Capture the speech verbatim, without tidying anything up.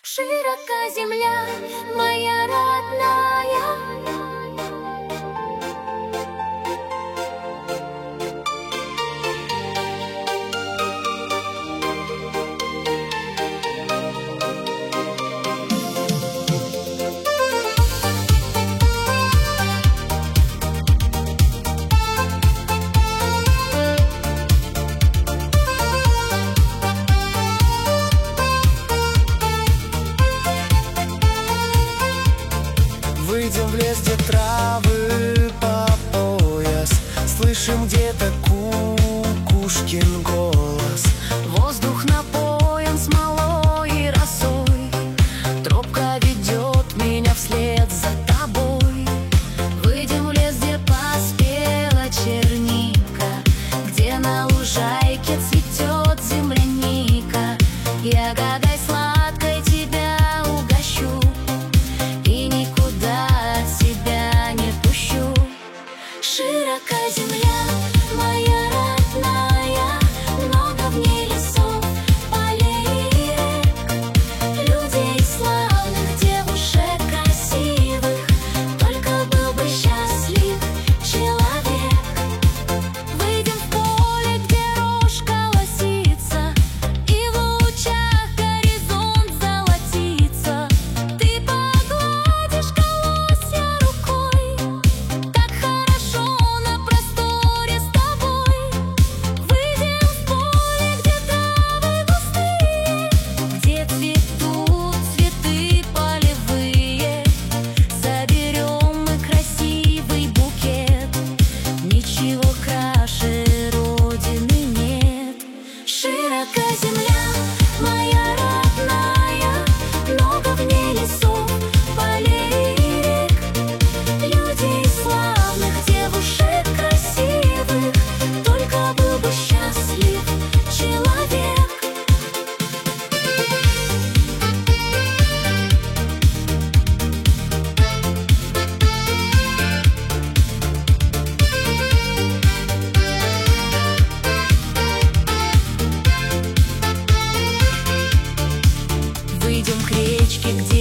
Широка земля, моя родная. Выйдем в лес, где травы по пояс, слышим где-то кукушкин голос. Воздух напоен смолой и росой, тропка ведет меня вслед за тобой. Выйдем в лес, где поспела черника, где на лужайке цветет земляника. Ягодой сладкой тебя угощу и никуда тебя не пущу. Широка земля, моя родная, много в ней лесов, полей и рек, людей славных, девушек красивых. Только был бы счастлив человек. Выйдем в поле, где рожь колосится, и в лучах горизонт золотится. Ты погладишь колосья рукой, так хорошо на просторе с тобой. Выйдем в поле, где травы густые, где цветут цветы полевые. Соберем мы красивый букет, ничего краше родины нет. Широка земля, моя родная, много в ней лесов, полей и рек, людей славных, девушек красивых. Только был бы счастлив человек. Выйдем к речке, где